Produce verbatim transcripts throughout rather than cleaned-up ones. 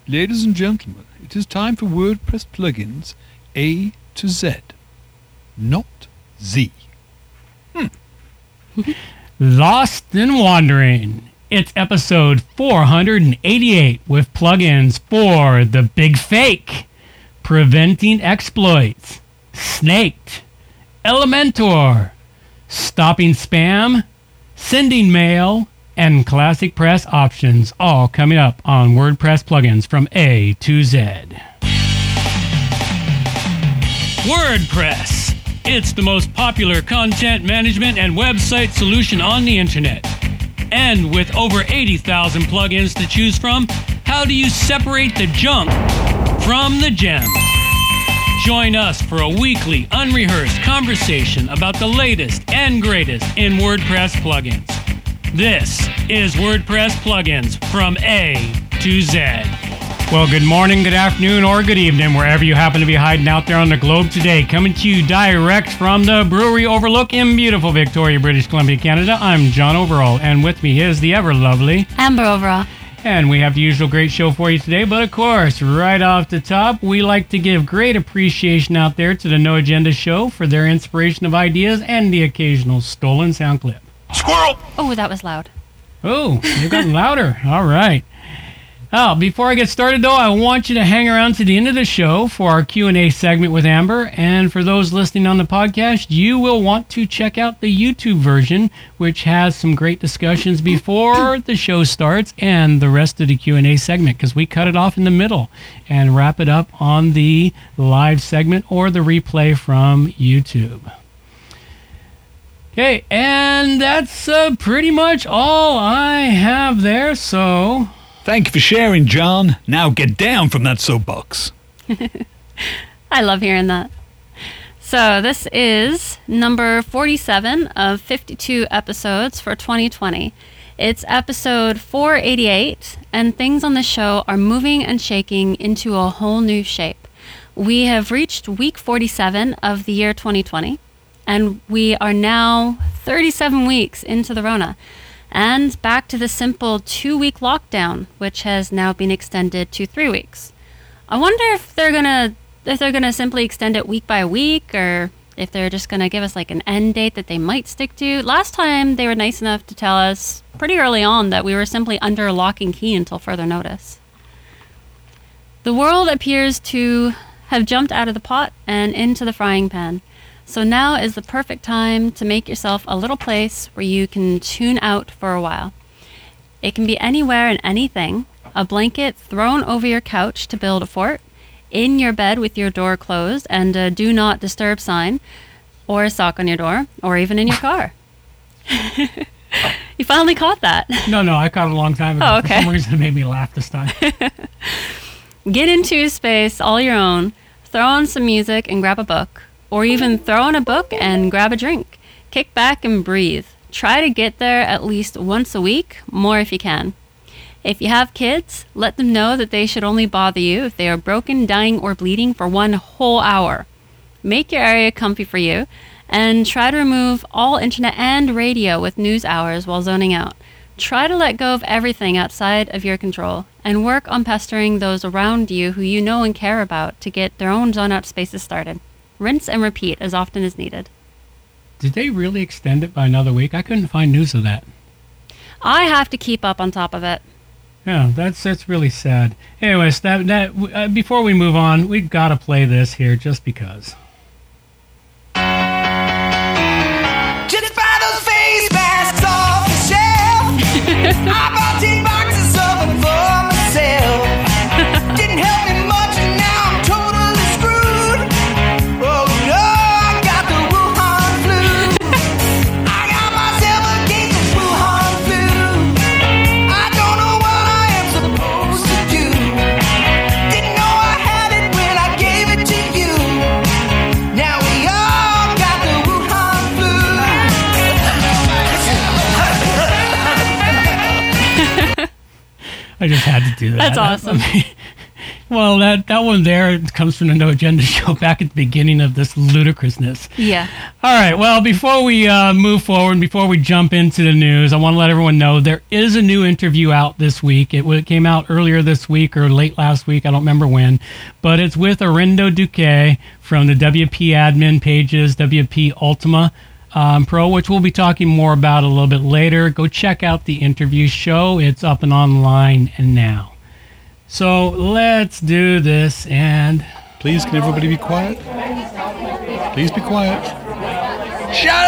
Ladies and gentlemen, it is time for WordPress plugins A to Z, not Z. Hmm. Lost and Wandering. It's episode four hundred eighty-eight with plugins for The Big Fake, Preventing Exploits, Snaked, Elementor, Stopping Spam, Sending Mail, and Classic Press Options, all coming up on WordPress plugins from A to Z. WordPress. It's the most popular content management and website solution on the internet. And with over eighty thousand plugins to choose from, how do you separate the junk from the gems? Join us for a weekly, unrehearsed conversation about the latest and greatest in WordPress plugins. This is WordPress plugins from A to Z. Well, good morning, good afternoon, or good evening, wherever you happen to be hiding out there on the globe today. Coming to you direct from the Brewery Overlook in beautiful Victoria, British Columbia, Canada. I'm John Overall, and with me is the ever lovely Amber Overall. And we have the usual great show for you today, but of course, right off the top, we like to give great appreciation out there to the No Agenda Show for their inspiration of ideas and the occasional stolen sound clip. Squirrel! Oh, that was loud. Oh, you've gotten louder. All right. Oh, before I get started, though, I want you to hang around to the end of the show for our Q and A segment with Amber. And for those listening on the podcast, you will want to check out the YouTube version, which has some great discussions before the show starts and the rest of the Q and A segment, because we cut it off in the middle and wrap it up on the live segment or the replay from YouTube. Okay, and that's uh, pretty much all I have there, so... Thank you for sharing, John. Now get down from that soapbox. I love hearing that. So this is number forty-seven of fifty-two episodes for twenty twenty. It's episode four eighty-eight, and things on the show are moving and shaking into a whole new shape. We have reached week forty-seven of the year twenty twenty, and we are now thirty-seven weeks into the Rona. And back to the simple two-week lockdown, which has now been extended to three weeks. I wonder if they're gonna if they're gonna simply extend it week by week, or if they're just gonna give us like an end date that they might stick to. Last time they were nice enough to tell us pretty early on that we were simply under lock and key until further notice. The world appears to have jumped out of the pot and into the frying pan. So now is the perfect time to make yourself a little place where you can tune out for a while. It can be anywhere and anything. A blanket thrown over your couch to build a fort, in your bed with your door closed and a do not disturb sign, or a sock on your door, or even in your car. You finally caught that. No, no, I caught it a long time ago. Oh, okay. For some reason it made me laugh this time. Get into a space all your own, throw on some music and grab a book. Or even throw on a book and grab a drink. Kick back and breathe. Try to get there at least once a week, more if you can. If you have kids, let them know that they should only bother you if they are broken, dying, or bleeding for one whole hour. Make your area comfy for you, and try to remove all internet and radio with news hours while zoning out. Try to let go of everything outside of your control, and work on pestering those around you who you know and care about to get their own zone-out spaces started. Rinse and repeat as often as needed. Did they really extend it by another week? I couldn't find news of that. I have to keep up on top of it. Yeah, that's that's really sad. Anyways, that that uh, before we move on, we've got to play this here just because. Just buy those face masks off the shelf. I bought ten boxes of them for myself. Didn't help me much, and now I'm totally screwed. Oh no, I got the Wuhan flu. I got myself a case of Wuhan flu. I don't know what I am supposed to do. Didn't know I had it when I gave it to you. Now we all got the Wuhan flu. I just had to do that. That's awesome. Well, that, that one there comes from the No Agenda show back at the beginning of this ludicrousness. Yeah. All right. Well, before we uh, move forward, before we jump into the news, I want to let everyone know there is a new interview out this week. It, it came out earlier this week or late last week. I don't remember when. But it's with Arindo Duque from the W P admin pages, W P Ultima um, Pro, which we'll be talking more about a little bit later. Go check out the interview show. It's up and online and now. So let's do this, and Please, can everybody be quiet? Please be quiet. Shut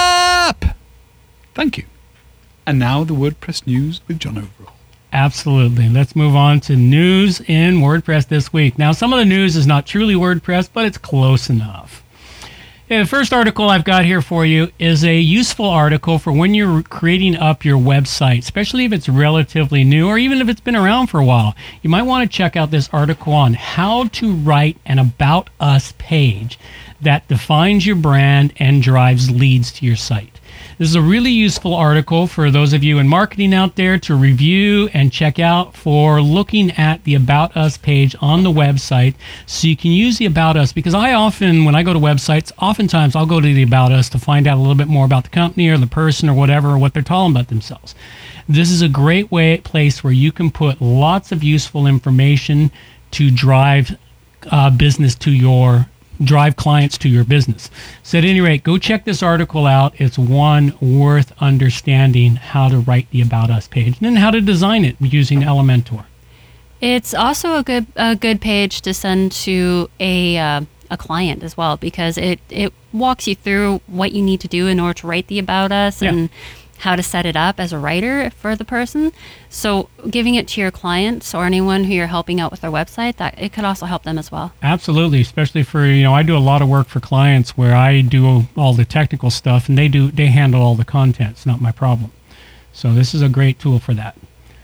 up! Thank you. And now the WordPress news with John Overall. absolutely. Let's move on to news in WordPress this week. Now, some of the news is not truly WordPress, but it's close enough. Okay, the first article I've got here for you is a useful article for when you're creating up your website, especially if it's relatively new or even if it's been around for a while. You might want to check out this article on how to write an About Us page that defines your brand and drives leads to your site. This is a really useful article for those of you in marketing out there to review and check out for looking at the About Us page on the website so you can use the About Us, because I often, when I go to websites, oftentimes I'll go to the About Us to find out a little bit more about the company or the person or whatever, or what they're telling about themselves. This is a great way, place where you can put lots of useful information to drive uh, business to your drive clients to your business. So at any rate, go check this article out. It's one worth understanding how to write the About Us page and then how to design it using Elementor. It's also a good a good page to send to a uh, a client as well, because it, it walks you through what you need to do in order to write the About Us Yeah. and how to set it up as a writer for the person. So giving it to your clients or anyone who you're helping out with their website, that it could also help them as well. Absolutely, especially for, you know, I do a lot of work for clients where I do all the technical stuff and they do they handle all the content. It's not my problem. So this is a great tool for that.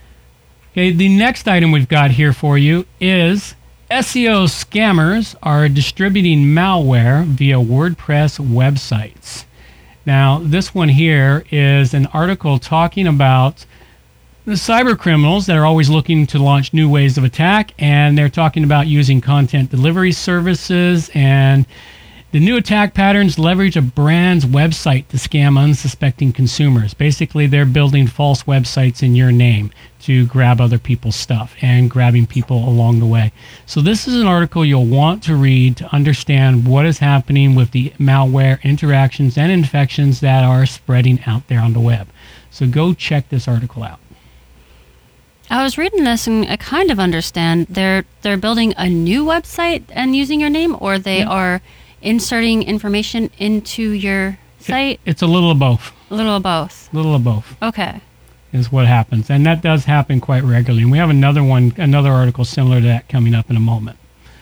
Okay, the next item we've got here for you is S E O scammers are distributing malware via WordPress websites. Now, this one here is an article talking about the cyber criminals that are always looking to launch new ways of attack, and they're talking about using content delivery services, and the new attack patterns leverage a brand's website to scam unsuspecting consumers. Basically, they're building false websites in your name to grab other people's stuff and grabbing people along the way. So this is an article you'll want to read to understand what is happening with the malware interactions and infections that are spreading out there on the web. So go check this article out. I was reading this and I kind of understand they're they're building a new website and using your name, or they Yeah. are inserting information into your site. It's a little of both. A little of both. little of both Okay. is what happens. And that does happen quite regularly. And we have another one, another article similar to that coming up in a moment.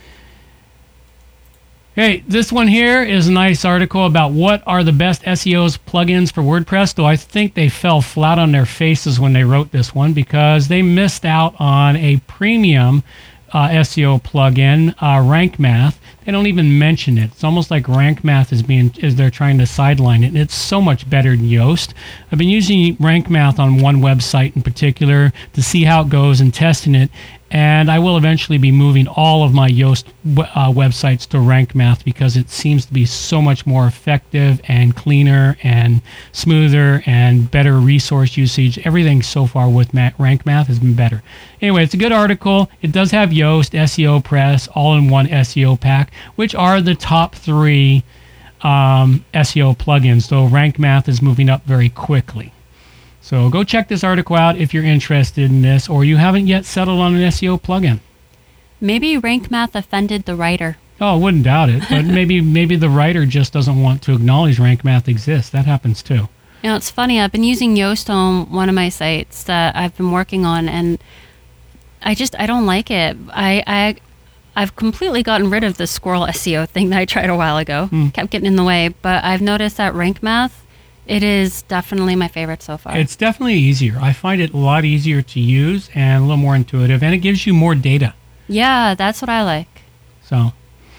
Okay, this one here is a nice article about what are the best S E O's plugins for WordPress, though I think they fell flat on their faces when they wrote this one because they missed out on a premium uh, S E O plugin, uh, Rank Math. They don't even mention it. It's almost like Rank Math is being is they're trying to sideline it. And it's so much better than Yoast. I've been using Rank Math on one website in particular to see how it goes and testing it. And I will eventually be moving all of my Yoast uh, websites to Rank Math because it seems to be so much more effective and cleaner and smoother and better resource usage. Everything so far with Ma- Rank Math has been better. Anyway, it's a good article. It does have Yoast, S E O Press, all-in-one S E O pack, which are the top three um, S E O plugins. So Rank Math is moving up very quickly. So go check this article out if you're interested in this or you haven't yet settled on an S E O plugin. Maybe Rank Math offended the writer. Oh, I wouldn't doubt it. But maybe maybe the writer just doesn't want to acknowledge Rank Math exists. That happens too. You know, it's funny. I've been using Yoast on one of my sites that I've been working on, and I just I don't like it. I I I've completely gotten rid of the squirrel S E O thing that I tried a while ago. Mm. Kept getting in the way, but I've noticed that Rank Math, it is definitely my favorite so far. It's definitely easier. I find it a lot easier to use and a little more intuitive, and it gives you more data. Yeah, that's what I like. So,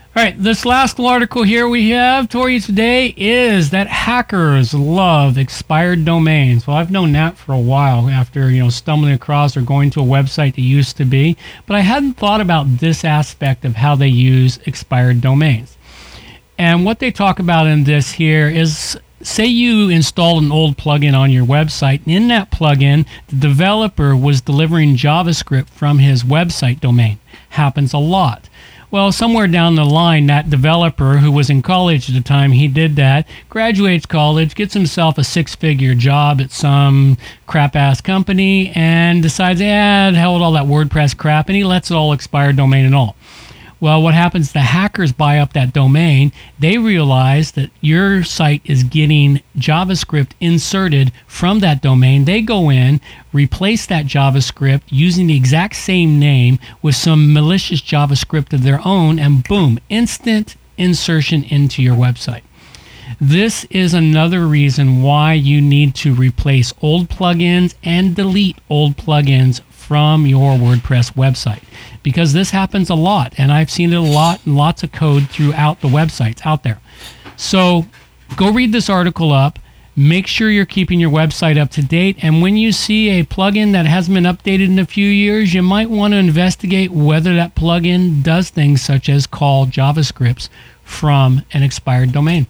All right, this last article here we have for you today is that hackers love expired domains. Well, I've known that for a while after, you know, stumbling across or going to a website that used to be, but I hadn't thought about this aspect of how they use expired domains. And what they talk about in this here is, say you installed an old plugin on your website, and in that plugin, the developer was delivering JavaScript from his website domain. Happens a lot. Well, somewhere down the line, that developer who was in college at the time he did that, graduates college, gets himself a six-figure job at some crap-ass company, and decides, eh, the hell with all that WordPress crap, and he lets it all expire, domain and all. Well, what happens, the hackers buy up that domain, they realize that your site is getting JavaScript inserted from that domain. They go in, replace that JavaScript using the exact same name with some malicious JavaScript of their own, and boom, instant insertion into your website. This is another reason why you need to replace old plugins and delete old plugins from your WordPress website, because this happens a lot, and I've seen it a lot and lots of code throughout the websites out there. So go read this article up, make sure you're keeping your website up to date, and when you see a plugin that hasn't been updated in a few years, you might want to investigate whether that plugin does things such as call JavaScripts from an expired domain.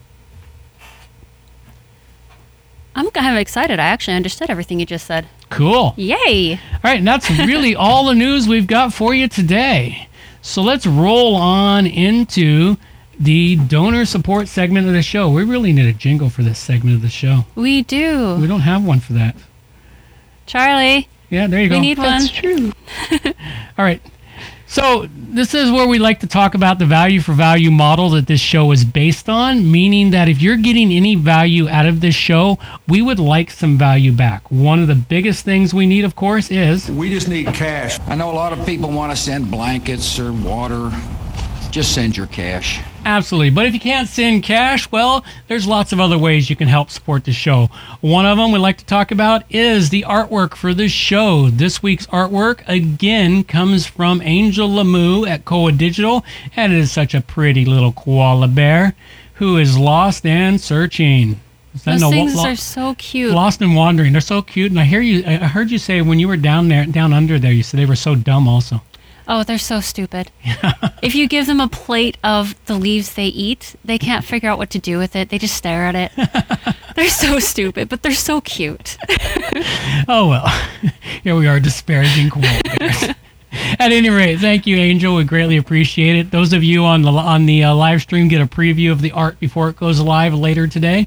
I'm kind of excited. I actually understood everything you just said. Cool. Yay. All right, and that's really all the news we've got for you today. So let's roll on into the donor support segment of the show. We really need a jingle for this segment of the show. We do. We don't have one for that. Charlie. Yeah, there you go. We need That's one. true. All right. So this is where we like to talk about the value for value model that this show is based on, meaning that if you're getting any value out of this show, we would like some value back. One of the biggest things we need, of course, is... We just need cash. I know a lot of people want to send blankets or water. Just send your cash. Absolutely. But if you can't send cash, well, there's lots of other ways you can help support the show. One of them we'd like to talk about is the artwork for this show. This week's artwork, again, comes from Angel Lamu at Koa Digital, and it is such a pretty little koala bear who is lost and searching. Is that Those no- things lo- are so cute. Lost and wandering. They're so cute. And I hear you. I heard you say when you were down there, down under there, you said they were so dumb also. Oh, they're so stupid. If you give them a plate of the leaves they eat, they can't figure out what to do with it. They just stare at it. They're so stupid, but they're so cute. Oh, well. Here we are disparaging koala bears. At any rate, thank you, Angel. We greatly appreciate it. Those of you on the on the uh, live stream get a preview of the art before it goes live later today.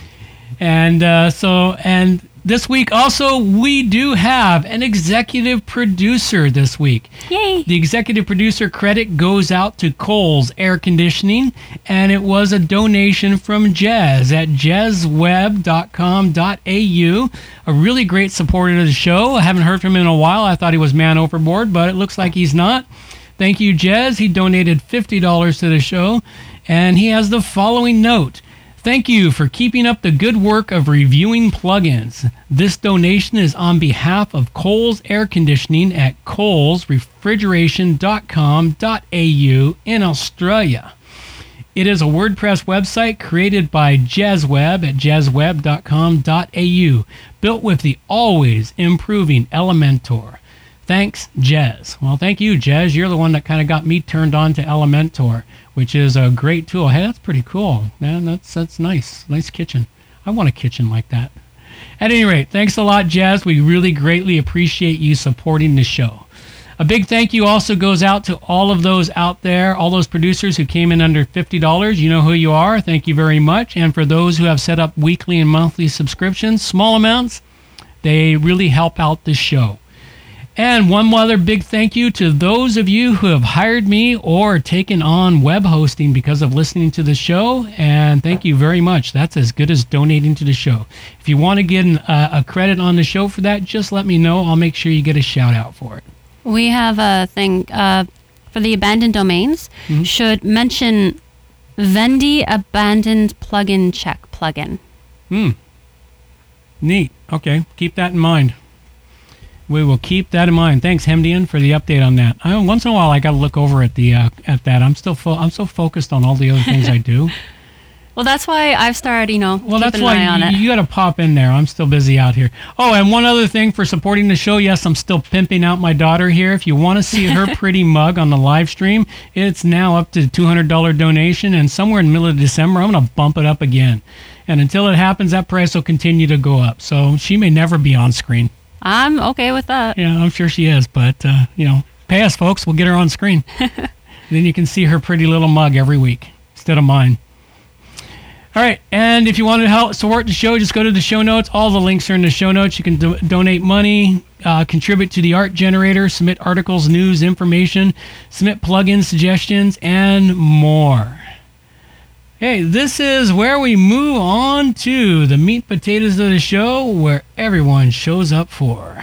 And uh, so, and this week also, we do have an executive producer this week. Yay. The executive producer credit goes out to Coles Air Conditioning, and it was a donation from Jez at jez web dot com dot a u. A really great supporter of the show. I haven't heard from him in a while. I thought he was man overboard, but it looks like he's not. Thank you, Jez. He donated fifty dollars to the show, and he has the following note. Thank you for keeping up the good work of reviewing plugins. This donation is on behalf of Coles Air Conditioning at coles refrigeration dot com dot a u in Australia. It is a WordPress website created by JezWeb at jez web dot com dot a u, built with the always improving Elementor. Thanks, Jez. Well, thank you, Jez. You're the one that kind of got me turned on to Elementor, which is a great tool. Hey, that's pretty cool. Man, that's that's nice. Nice kitchen. I want a kitchen like that. At any rate, thanks a lot, Jez. We really greatly appreciate you supporting the show. A big thank you also goes out to all of those out there, all those producers who came in under fifty dollars. You know who you are. Thank you very much. And for those who have set up weekly and monthly subscriptions, small amounts, they really help out the show. And one other big thank you to those of you who have hired me or taken on web hosting because of listening to the show. And thank you very much. That's as good as donating to the show. If you want to get an, uh, a credit on the show for that, just let me know. I'll make sure you get a shout out for it. We have a thing uh, for the abandoned domains. Mm-hmm. Should mention Vendy abandoned plugin check plugin. Hmm. Neat. Okay. Keep that in mind. We will keep that in mind. Thanks, Hemdian, for the update on that. I, once in a while, I got to look over at the uh, at that. I'm still fo- I'm so focused on all the other things I do. Well, that's why I've started, you know, Well, keeping that's an why eye on you, it. you got to pop in there. I'm still busy out here. Oh, and one other thing for supporting the show. Yes, I'm still pimping out my daughter here. If you want to see her pretty mug on the live stream, it's now up to two hundred dollars donation, and somewhere in the middle of December, I'm going to bump it up again. And until it happens, that price will continue to go up. So she may never be on screen. I'm okay with that. Yeah, I'm sure she is. But, uh, you know, pay us, folks. We'll get her on screen. Then you can see her pretty little mug every week instead of mine. All right, and if you want to help support the show, just go to the show notes. All the links are in the show notes. You can do- donate money, uh, contribute to the art generator, submit articles, news, information, submit plugin suggestions, and more. Hey, this is where we move on to the meat potatoes of the show, where everyone shows up for.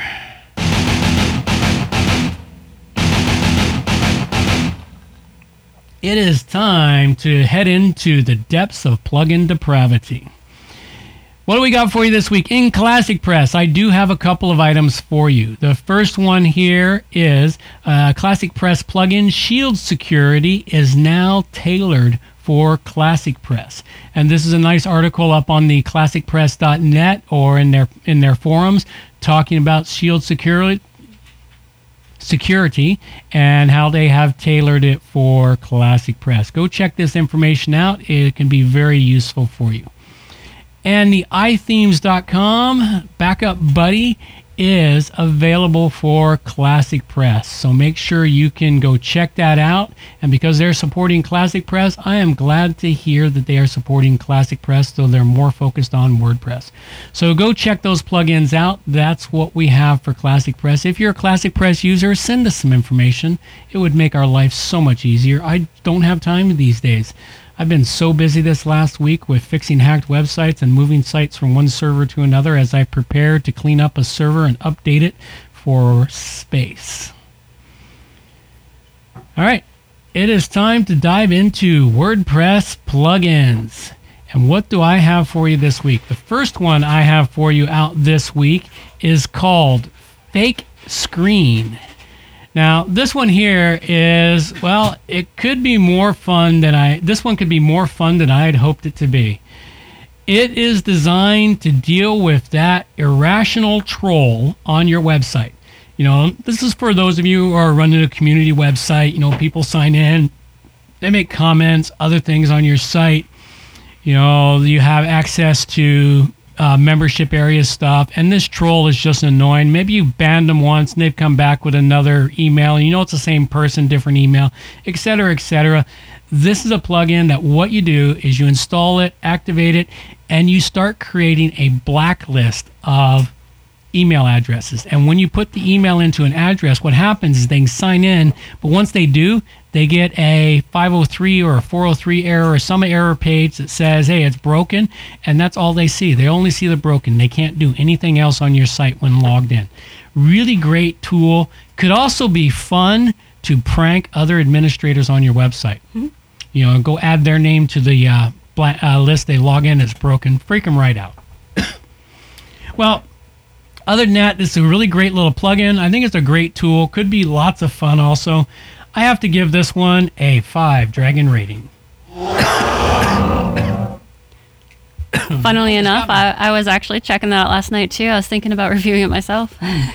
It is time to head into the depths of plugin depravity. What do we got for you this week? In Classic Press, I do have a couple of items for you. The first one here is uh, Classic Press plugin Shield Security is now tailored for Classic Press. And this is a nice article up on the classic press dot net or in their in their forums talking about Shield Security security and how they have tailored it for Classic Press. Go check this information out. It can be very useful for you. And the i themes dot com Backup Buddy is available for Classic Press. So make sure you can go check that out. And because they're supporting Classic Press, I am glad to hear that they are supporting Classic Press, so they're more focused on WordPress. So go check those plugins out. That's what we have for Classic Press. If you're a Classic Press user, send us some information. It would make our life so much easier. I don't have time these days. I've been so busy this last week with fixing hacked websites and moving sites from one server to another as I prepare to clean up a server and update it for space. All right, it is time to dive into WordPress plugins. And what do I have for you this week? The first one I have for you out this week is called Fake Screen. Now, this one here is, well, it could be more fun than I, this one could be more fun than I had hoped it to be. It is designed to deal with that irrational troll on your website. You know, this is for those of you who are running a community website. You know, people sign in, they make comments, other things on your site. You know, you have access to Uh, membership area stuff, and this troll is just annoying. Maybe you banned them once and they've come back with another email, and you know it's the same person, different email, etc, etc. This is a plugin that what you do is you install it, activate it, and you start creating a blacklist of email addresses. And when you put the email into an address, what happens is they can sign in, but once they do, they get a five oh three or a four oh three error or some error page that says, hey, it's broken, and that's all they see. They only see the broken. They can't do anything else on your site when logged in. Really great tool. Could also be fun to prank other administrators on your website. Mm-hmm. You know, go add their name to the uh, black, uh, list. They log in, it's broken. Freak them right out. Well, other than that, this is a really great little plugin. I think it's a great tool. Could be lots of fun also. I have to give this one a five dragon rating. Funnily enough, I, I was actually checking that out last night too. I was thinking about reviewing it myself.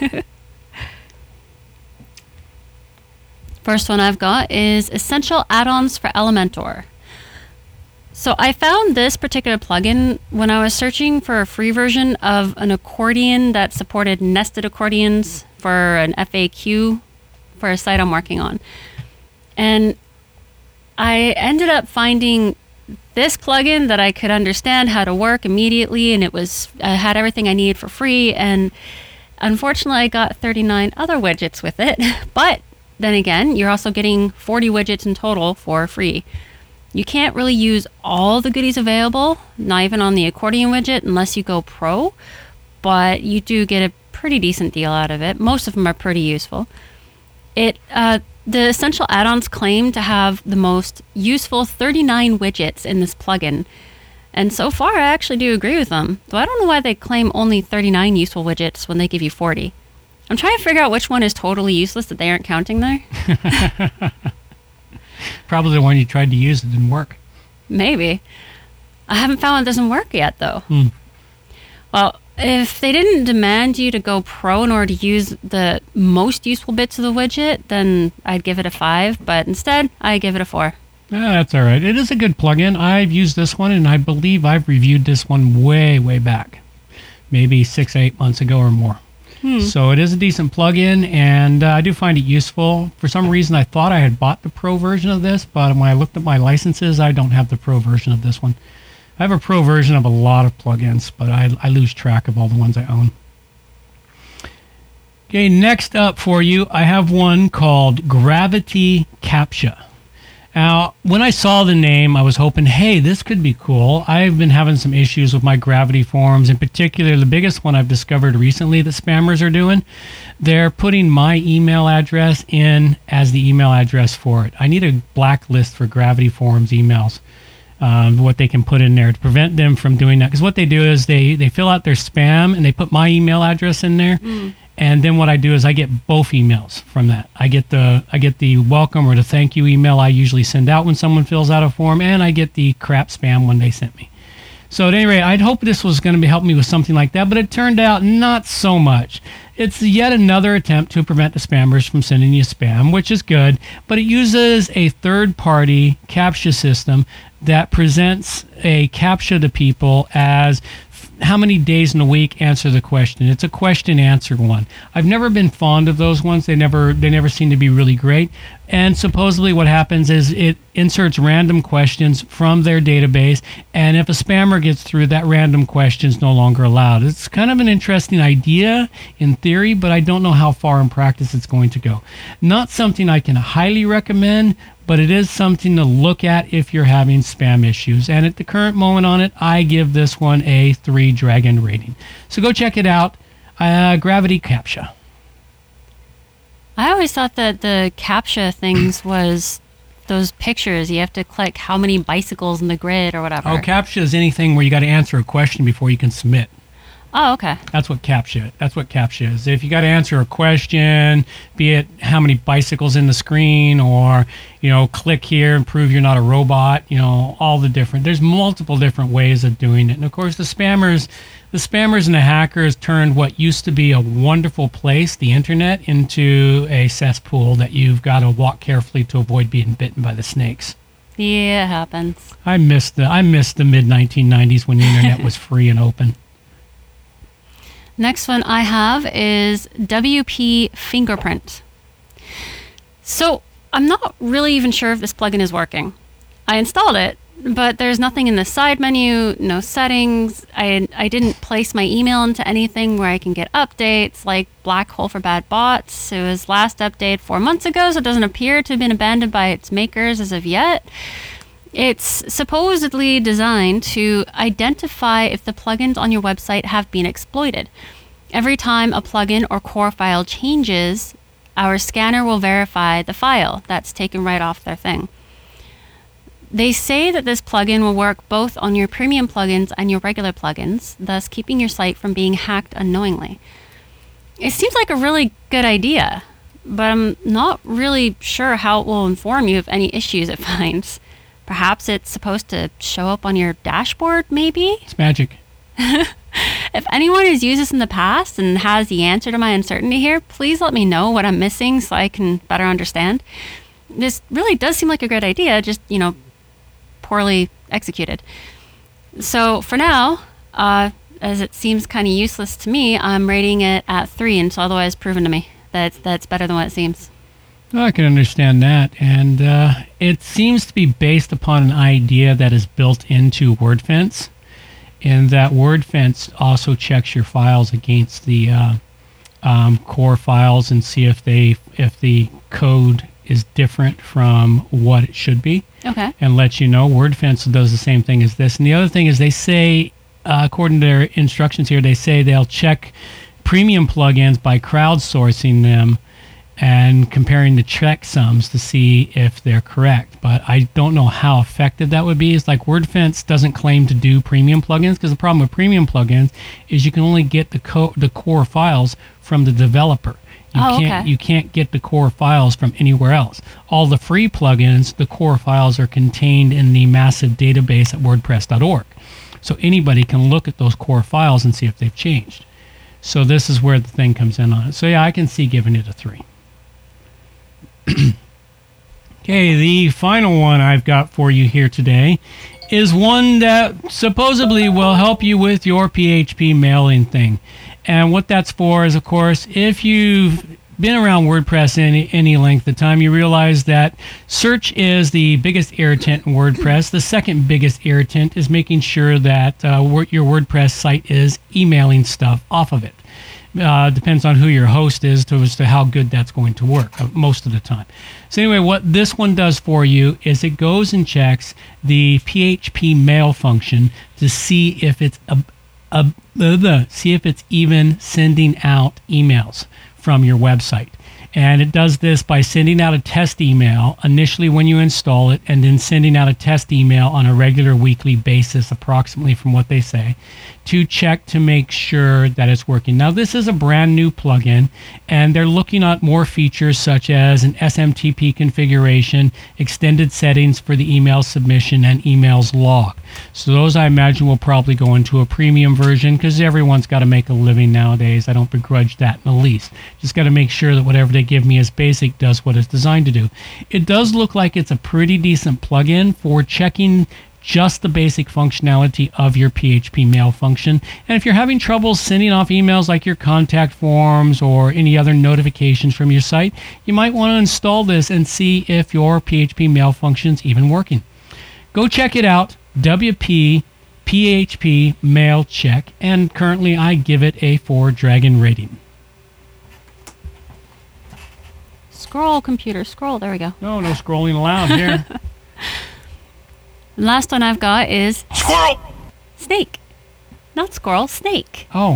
First one I've got is Essential Add-ons for Elementor. So I found this particular plugin when I was searching for a free version of an accordion that supported nested accordions for an F A Q for a site I'm working on. And I ended up finding this plugin that I could understand how to work immediately, and it was I had everything I needed for free, and unfortunately I got thirty-nine other widgets with it. But then again, you're also getting forty widgets in total for free. You can't really use all the goodies available, not even on the accordion widget, unless you go pro, but you do get a pretty decent deal out of it. Most of them are pretty useful. It uh, the Essential Add-ons claim to have the most useful thirty-nine widgets in this plugin. And so far, I actually do agree with them. Though I don't know why they claim only thirty-nine useful widgets when they give you forty. I'm trying to figure out which one is totally useless that they aren't counting there. Probably the one you tried to use that didn't work. Maybe. I haven't found it doesn't work yet, though. Hmm. Well, if they didn't demand you to go pro in order to use the most useful bits of the widget, then I'd give it a five. But instead, I give it a four. Ah, that's all right. It is a good plugin. I've used this one, and I believe I've reviewed this one way, way back. Maybe six, eight months ago or more. Hmm. So it is a decent plugin, and uh, I do find it useful. For some reason, I thought I had bought the pro version of this, but when I looked at my licenses, I don't have the pro version of this one. I have a pro version of a lot of plugins, but I, I lose track of all the ones I own. Okay, next up for you, I have one called Gravity CAPTCHA. Now, when I saw the name, I was hoping, hey, this could be cool. I've been having some issues with my Gravity forums. In particular, the biggest one I've discovered recently that spammers are doing, they're putting my email address in as the email address for it. I need a blacklist for Gravity forums emails, um, what they can put in there to prevent them from doing that. Because what they do is they, they fill out their spam and they put my email address in there. Mm. And then what I do is I get both emails from that. I get the I get the welcome or the thank you email I usually send out when someone fills out a form, and I get the crap spam one they sent me. So at any rate, I'd hoped this was going to help me with something like that, but it turned out not so much. It's yet another attempt to prevent the spammers from sending you spam, which is good, but it uses a third-party CAPTCHA system that presents a CAPTCHA to people as how many days in a week answer the question. It's a question answer one. I've never been fond of those ones. They never they never seem to be really great. And supposedly what happens is it inserts random questions from their database, and if a spammer gets through, that random question is no longer allowed. It's kind of an interesting idea in theory, but I don't know how far in practice it's going to go. Not something I can highly recommend, but it is something to look at if you're having spam issues. And at the current moment on it, I give this one a three dragon rating. So go check it out. Uh, Gravity CAPTCHA. I always thought that the CAPTCHA things was those pictures. You have to click how many bicycles in the grid or whatever. Oh, CAPTCHA is anything where you got to answer a question before you can submit. Oh, okay. That's what CAPTCHA. That's what CAPTCHA is. If you got to answer a question, be it how many bicycles in the screen, or you know, click here and prove you're not a robot. You know, all the different. There's multiple different ways of doing it, and of course, the spammers, the spammers and the hackers turned what used to be a wonderful place, the internet, into a cesspool that you've got to walk carefully to avoid being bitten by the snakes. Yeah, it happens. I miss the I miss the mid nineteen nineties when the internet was free and open. Next one I have is W P Fingerprint. So I'm not really even sure if this plugin is working. I installed it, but there's nothing in the side menu, no settings. I, I didn't place my email into anything where I can get updates like Black Hole for Bad Bots. It was last updated four months ago, so it doesn't appear to have been abandoned by its makers as of yet. It's supposedly designed to identify if the plugins on your website have been exploited. Every time a plugin or core file changes, our scanner will verify the file. That's taken right off their thing. They say that this plugin will work both on your premium plugins and your regular plugins, thus keeping your site from being hacked unknowingly. It seems like a really good idea, but I'm not really sure how it will inform you of any issues it finds. Perhaps it's supposed to show up on your dashboard, maybe? It's magic. If anyone has used this in the past and has the answer to my uncertainty here, please let me know what I'm missing so I can better understand. This really does seem like a great idea, just, you know, poorly executed. So for now, uh, as it seems kind of useless to me, I'm rating it at three until otherwise proven to me that that's better than what it seems. I can understand that, and uh, it seems to be based upon an idea that is built into WordFence, and that WordFence also checks your files against the uh, um, core files and see if they if the code is different from what it should be. Okay. And lets you know. WordFence does the same thing as this, and the other thing is they say, uh, according to their instructions here, they say they'll check premium plugins by crowdsourcing them and comparing the checksums to see if they're correct. But I don't know how effective that would be. It's like WordFence doesn't claim to do premium plugins, because the problem with premium plugins is you can only get the co- the core files from the developer. You Oh, can't okay. you can't get the core files from anywhere else. All the free plugins, the core files are contained in the massive database at WordPress dot org. So anybody can look at those core files and see if they've changed. So this is where the thing comes in on it. So yeah, I can see giving it a three. Okay, the final one I've got for you here today is one that supposedly will help you with your P H P mailing thing. And what that's for is, of course, if you've been around WordPress any, any length of time, you realize that search is the biggest irritant in WordPress. The second biggest irritant is making sure that uh, your WordPress site is emailing stuff off of it. Uh, depends on who your host is to, as to how good that's going to work uh, most of the time. So anyway, what this one does for you is it goes and checks the P H P mail function to see if it's a, a, a, a see if it's even sending out emails from your website. And it does this by sending out a test email initially when you install it, and then sending out a test email on a regular weekly basis, approximately from what they say, to check to make sure that it's working. Now, this is a brand new plugin, and they're looking at more features such as an S M T P configuration, extended settings for the email submission, and emails log. So those, I imagine, will probably go into a premium version because everyone's got to make a living nowadays. I don't begrudge that in the least. Just got to make sure that whatever they give me as basic does what it's designed to do. It does look like it's a pretty decent plugin for checking just the basic functionality of your P H P mail function. And if you're having trouble sending off emails like your contact forms or any other notifications from your site, you might want to install this and see if your P H P mail function's even working. Go check it out, W P P H P Mail Check, and currently I give it a four dragon rating. Scroll, computer, scroll. There we go. No, no scrolling allowed here. The last one I've got is Squirrel! snake. Not squirrel, snake. Oh,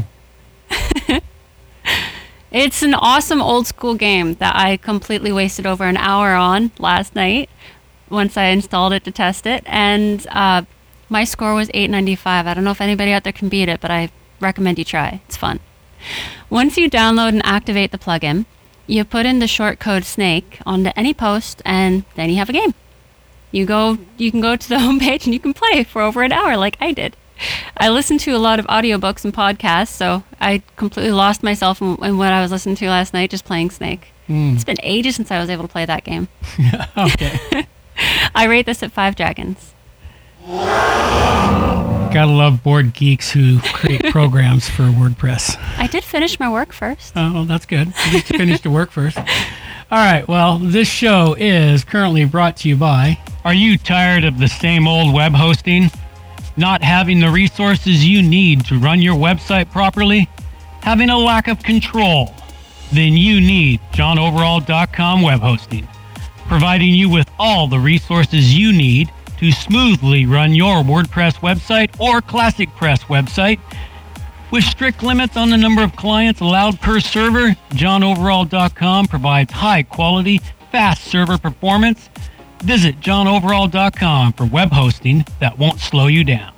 It's an awesome old school game that I completely wasted over an hour on last night once I installed it to test it. And uh, my score was eight ninety-five. I don't know if anybody out there can beat it, but I recommend you try. It's fun. Once you download and activate the plugin, you put in the short code snake onto any post, and then you have a game. You go, you can go to the homepage and you can play for over an hour like I did. I listened to a lot of audiobooks and podcasts, so I completely lost myself in, in what I was listening to last night, just playing Snake. Mm. It's been ages since I was able to play that game. okay. I rate this at five dragons. Gotta love board geeks who create programs for WordPress. I did finish my work first. Oh, well, that's good. You get to finish the work first. All right, well, this show is currently brought to you by... Are you tired of the same old web hosting? Not having the resources you need to run your website properly? Having a lack of control? Then you need John Overall dot com web hosting, providing you with all the resources you need to smoothly run your WordPress website or Classic Press website. With strict limits on the number of clients allowed per server, John Overall dot com provides high-quality, fast server performance. Visit John Overall dot com for web hosting that won't slow you down.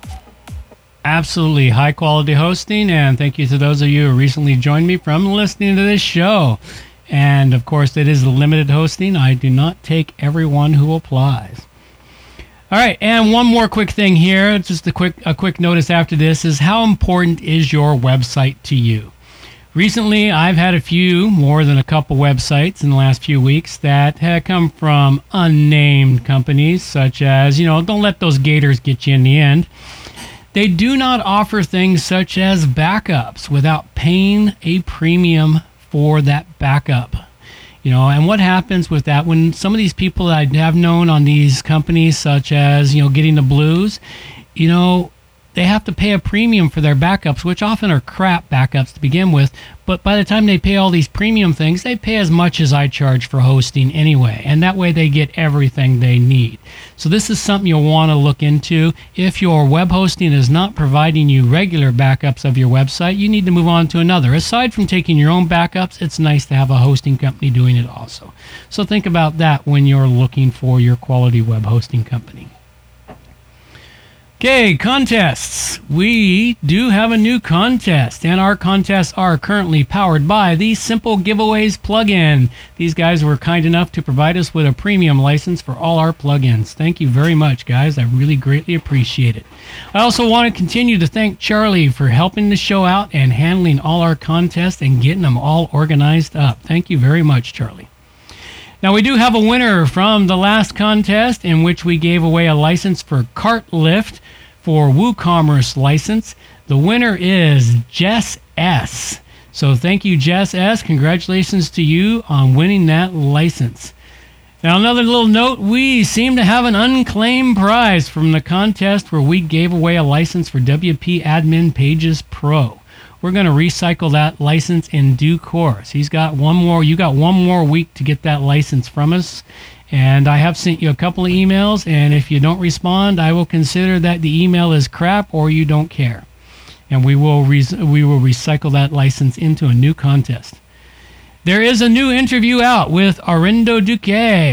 Absolutely high-quality hosting, and thank you to those of you who recently joined me from listening to this show. And, of course, it is limited hosting. I do not take everyone who applies. All right, and one more quick thing here, just a quick a quick notice after this, is how important is your website to you? Recently, I've had a few, more than a couple websites in the last few weeks that have come from unnamed companies, such as, you know, don't let those gators get you in the end. They do not offer things such as backups without paying a premium for that backup. You know, and what happens with that when some of these people that I have known on these companies, such as, you know, Getting the Blues, you know, they have to pay a premium for their backups, which often are crap backups to begin with. But by the time they pay all these premium things, they pay as much as I charge for hosting anyway. And that way they get everything they need. So this is something you'll want to look into. If your web hosting is not providing you regular backups of your website, you need to move on to another. Aside from taking your own backups, it's nice to have a hosting company doing it also. So think about that when you're looking for your quality web hosting company. Okay, contests. We do have a new contest, and our contests are currently powered by the Simple Giveaways plugin. These guys were kind enough to provide us with a premium license for all our plugins. Thank you very much, guys. I really greatly appreciate it. I also want to continue to thank Charlie for helping the show out and handling all our contests and getting them all organized up. Thank you very much, Charlie. Now, we do have a winner from the last contest in which we gave away a license for Cartlift for WooCommerce license. The winner is Jess S. So thank you, Jess S. Congratulations to you on winning that license. Now, another little note, we seem to have an unclaimed prize from the contest where we gave away a license for W P Admin Pages Pro. We're going to recycle that license in due course. He's got one more, you got one more week to get that license from us. And I have sent you a couple of emails, and if you don't respond, I will consider that the email is crap or you don't care. And we will re- we will recycle that license into a new contest. There is a new interview out with Arindo Duque,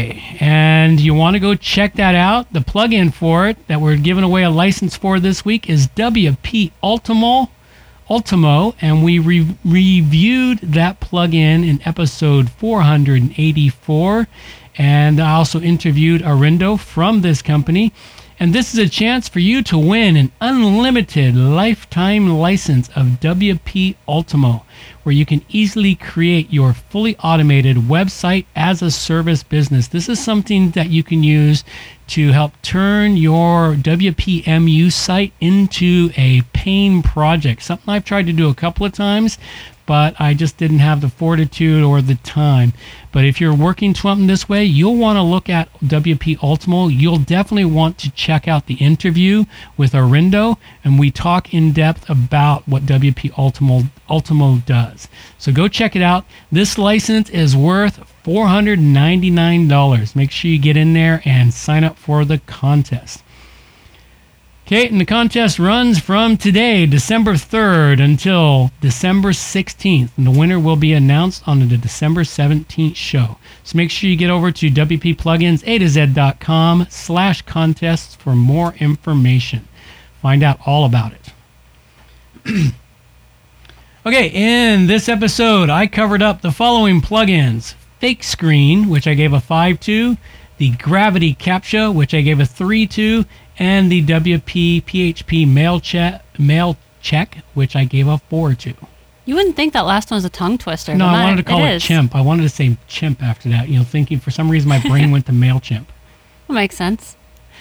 and you want to go check that out. The plugin for it that we're giving away a license for this week is W P Ultimo. Ultimo, and we re- reviewed that plugin in episode four eighty-four, and I also interviewed Arindo from this company, and this is a chance for you to win an unlimited lifetime license of W P Ultimo, where you can easily create your fully automated website as a service business. This is something that you can use to help turn your W P M U site into a paying project. Something I've tried to do a couple of times, but I just didn't have the fortitude or the time. But if you're working something this way, you'll want to look at W P Ultimo. You'll definitely want to check out the interview with Arindo, and we talk in depth about what W P Ultimo, Ultimo does. So go check it out. This license is worth four hundred ninety-nine dollars. Make sure you get in there and sign up for the contest. Okay, and the contest runs from today, December third, until December sixteenth, and the winner will be announced on the December seventeenth show. So make sure you get over to W P Plugins A to Z dot com slash contests for more information. Find out all about it. Okay, in this episode, I covered up the following plugins. Fake Screen, which I gave a five to, the Gravity Captcha, which I gave a three to, and the W P P H P Mail Check, Mail Check, which I gave a four to. You wouldn't think that last one was a tongue twister. No, but I wanted to call it, it, is. Chimp. I wanted to say Chimp after that. You know, thinking for some reason my brain went to MailChimp. That makes sense.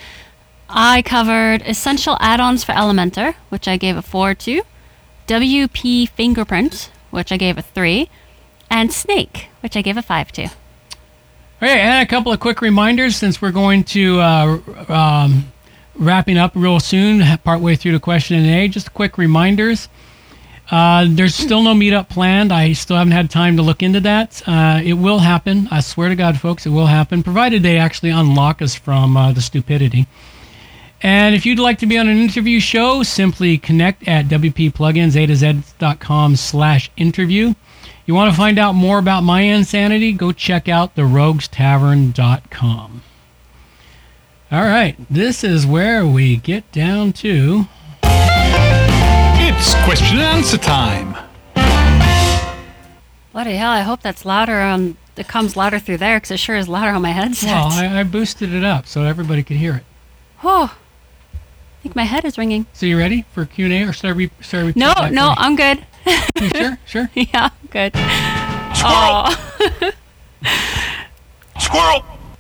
I covered Essential Add-ons for Elementor, which I gave a four to, W P Fingerprint, which I gave a three, and Snake, which I gave a five to. Okay, and a couple of quick reminders since we're going to uh, um, wrapping up real soon, partway through the question and A. Just quick reminders. Uh, there's still no meetup planned. I still haven't had time to look into that. Uh, it will happen. I swear to God, folks, it will happen, provided they actually unlock us from uh, the stupidity. And if you'd like to be on an interview show, simply connect at W P Plugins A to Z dot com slash interview. You want to find out more about my insanity? Go check out the rogues tavern dot com. All right, this is where we get down to... It's question and answer time. Bloody hell, I hope that's louder on... It comes louder through there, because it sure is louder on my headset. Well, I, I boosted it up so everybody could hear it. Oh, I think my head is ringing. So you ready for Q and A, or should I re- should I repeat No, that no, for you? I'm good. You sure? Sure? Yeah, I'm good. Squirrel! Oh. Squirrel!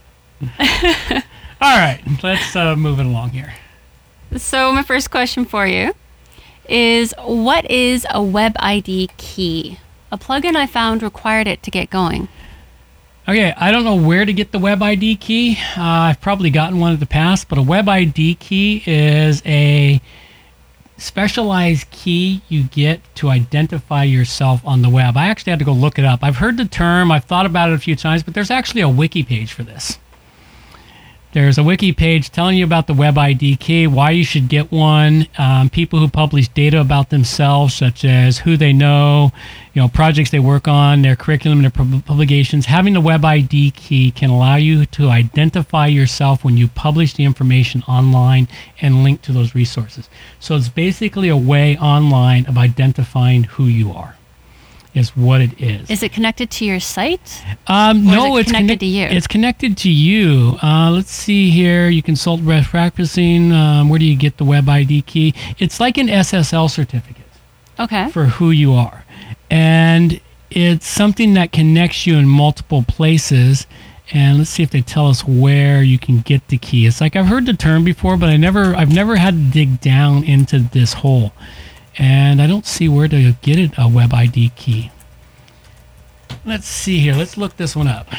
All right, let's uh, move it along here. So my first question for you is, what is a web I D key? A plugin I found required it to get going. Okay, I don't know where to get the web I D key. Uh, I've probably gotten one in the past, but a web I D key is a specialized key you get to identify yourself on the web. I actually had to go look it up. I've heard the term, I've thought about it a few times, but there's actually a wiki page for this. There's a wiki page telling you about the Web I D key, why you should get one, um, people who publish data about themselves, such as who they know, you know, projects they work on, their curriculum, their pub- publications. Having the Web I D key can allow you to identify yourself when you publish the information online and link to those resources. So it's basically a way online of identifying who you are. Is what it is. Is it connected to your site? Um, Or is no, it it's connected connec- to you? It's connected to you. Uh, let's see here. You consult best practicing. Um, where do you get the Web I D key? It's like an S S L certificate Okay. for who you are, and it's something that connects you in multiple places. And let's see if they tell us where you can get the key. It's like I've heard the term before, but I never, I've never had to dig down into this hole. And I don't see where to get it, a Web I D key. Let's see here. Let's look this one up.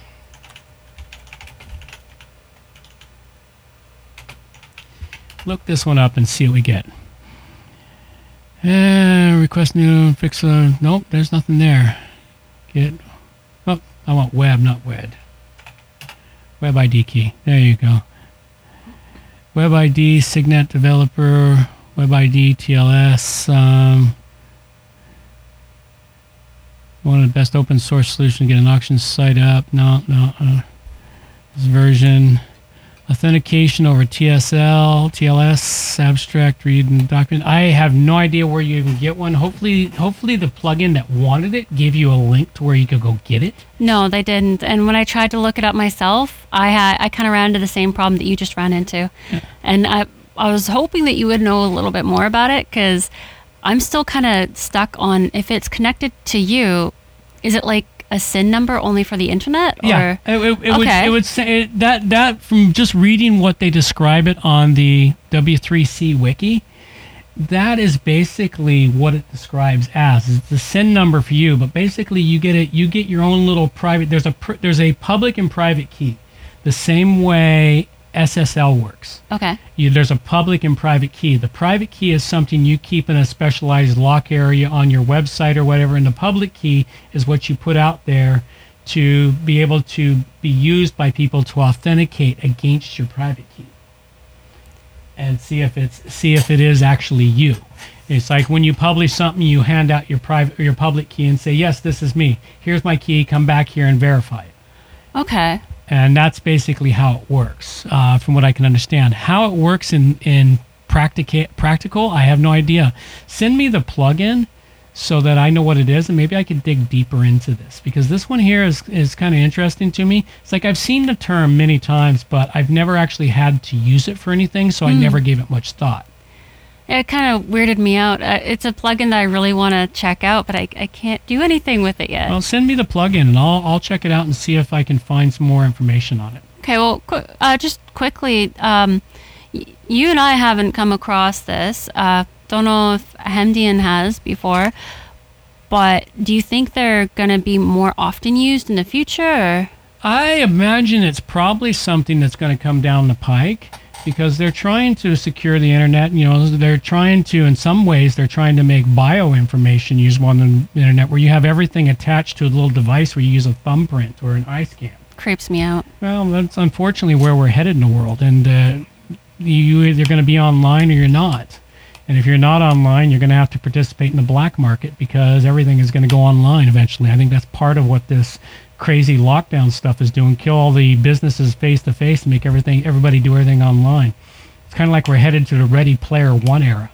Look this one up and see what we get. Uh, request new fix. Uh, nope, there's nothing there. Get. Oh, I want web, not wed. Web I D key. There you go. Web I D, Signet developer. Web I D, T L S, um, one of the best open source solutions to get an auction site up. No, no, uh, this version. Authentication over T S L, T L S, abstract, read and document. I have no idea where you can get one. Hopefully, hopefully the plugin that wanted it gave you a link to where you could go get it. No, they didn't. And when I tried to look it up myself, I had I kind of ran into the same problem that you just ran into. Yeah. And I I was hoping that you would know a little bit more about it, because I'm still kind of stuck on if it's connected to you, is it like a S I N number only for the internet? Or? Yeah, it, it, it would Okay. it would say it, that that from just reading what they describe it on the W three C wiki, that is basically what it describes as. It's the S I N number for you, but basically you get it. You get your own little private. There's a pr- there's a public and private key, the same way S S L works. Okay. You, there's a public and private key. The private key is something you keep in a specialized lock area on your website or whatever, and the public key is what you put out there to be able to be used by people to authenticate against your private key and see if it's see if it is actually you. It's like when you publish something, you hand out your private or your public key and say, "Yes, this is me. Here's my key. Come back here and verify it." Okay. And that's basically how it works, uh, from what I can understand. How it works in, in practica- practical, I have no idea. Send me the plugin so that I know what it is, and maybe I could dig deeper into this. Because this one here is, is kind of interesting to me. It's like I've seen the term many times, but I've never actually had to use it for anything, so I never gave it much thought. It kind of weirded me out. Uh, it's a plugin that I really want to check out, but I, I can't do anything with it yet. Well, send me the plugin, and I'll, I'll check it out and see if I can find some more information on it. Okay, well, qu- uh, just quickly, um, y- you and I haven't come across this. Uh, don't know if Hemdian has before, but do you think they're going to be more often used in the future? Or? I imagine it's probably something that's going to come down the pike, because they're trying to secure the internet. You know, they're trying to, in some ways, they're trying to make bioinformation usable on the internet, where you have everything attached to a little device where you use a thumbprint or an eye scan. Creeps me out. Well, that's unfortunately where we're headed in the world, and uh, you either going to be online or you're not. And if you're not online, you're going to have to participate in the black market, because everything is going to go online eventually. I think that's part of what this crazy lockdown stuff is doing. Kill all the businesses face to face and make everything everybody do everything online. It's kind of like we're headed to the Ready Player One era.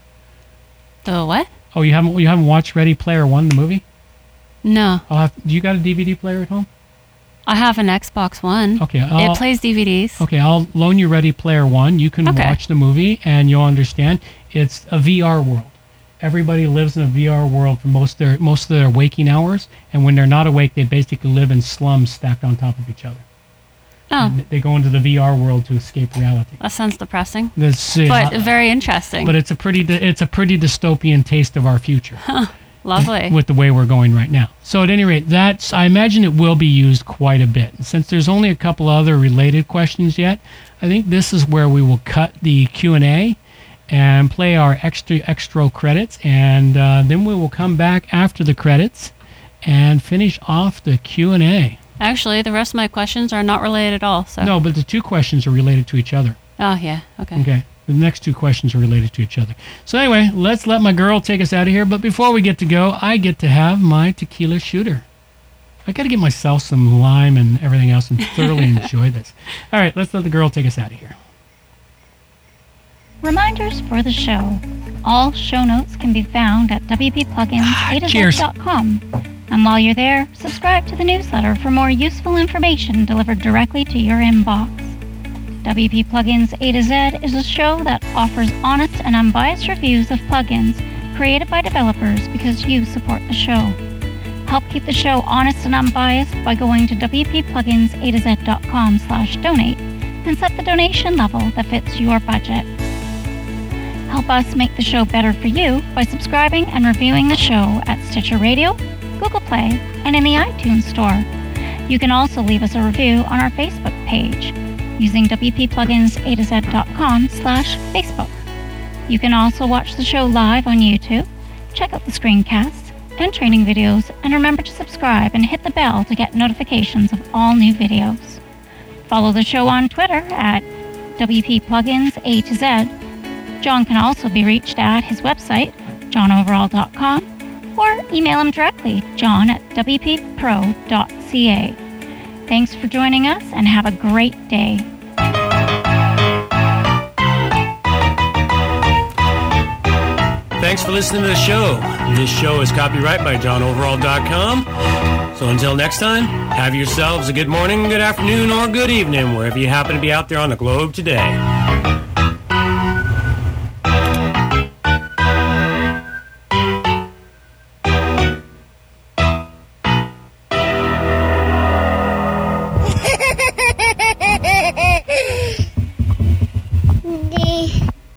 The what? Oh, you haven't you haven't watched Ready Player One, the movie? No. I'll have, do you got a D V D player at home? I have an Xbox One. Okay, I'll, it plays D V Ds. Okay, I'll loan you Ready Player One. You can Okay. watch the movie and you'll understand. It's a V R world. Everybody lives in a V R world for most of their most of their waking hours, and when they're not awake, they basically live in slums stacked on top of each other. Oh, And they go into the V R world to escape reality. that sounds depressing, This, uh, but very interesting. but it's a pretty dy- it's a pretty dystopian taste of our future Lovely. with the way we're going right now. So at any rate, that's I imagine it will be used quite a bit. And since there's only a couple other related questions yet, I think this is where we will cut the Q and A and play our extra extra credits, and uh, then we will come back after the credits and finish off the Q and A. Actually, the rest of my questions are not related at all. So. No, but the two questions are related to each other. Oh, yeah. Okay. Okay. The next two questions are related to each other. So anyway, let's let my girl take us out of here. But before we get to go, I get to have my tequila shooter. I got to get myself some lime and everything else and thoroughly enjoy this. All right, let's let the girl take us out of here. Reminders for the show. All show notes can be found at w p plugins a to z dot com. And while you're there, subscribe to the newsletter for more useful information delivered directly to your inbox. W P Plugins A to Z is a show that offers honest and unbiased reviews of plugins created by developers because you support the show. Help keep the show honest and unbiased by going to w p plugins a to z dot com slash donate and set the donation level that fits your budget. Help us make the show better for you by subscribing and reviewing the show at Stitcher Radio, Google Play, and in the iTunes Store. You can also leave us a review on our Facebook page using w p plugins a to z dot com slash Facebook. You can also watch the show live on YouTube, check out the screencasts and training videos, and remember to subscribe and hit the bell to get notifications of all new videos. Follow the show on Twitter at W P Plugins A to Z. John can also be reached at his website, john overall dot com, or email him directly, john at w p pro dot c a. Thanks for joining us, and have a great day. Thanks for listening to the show. This show is copyright by john overall dot com. So until next time, have yourselves a good morning, good afternoon, or good evening, wherever you happen to be out there on the globe today.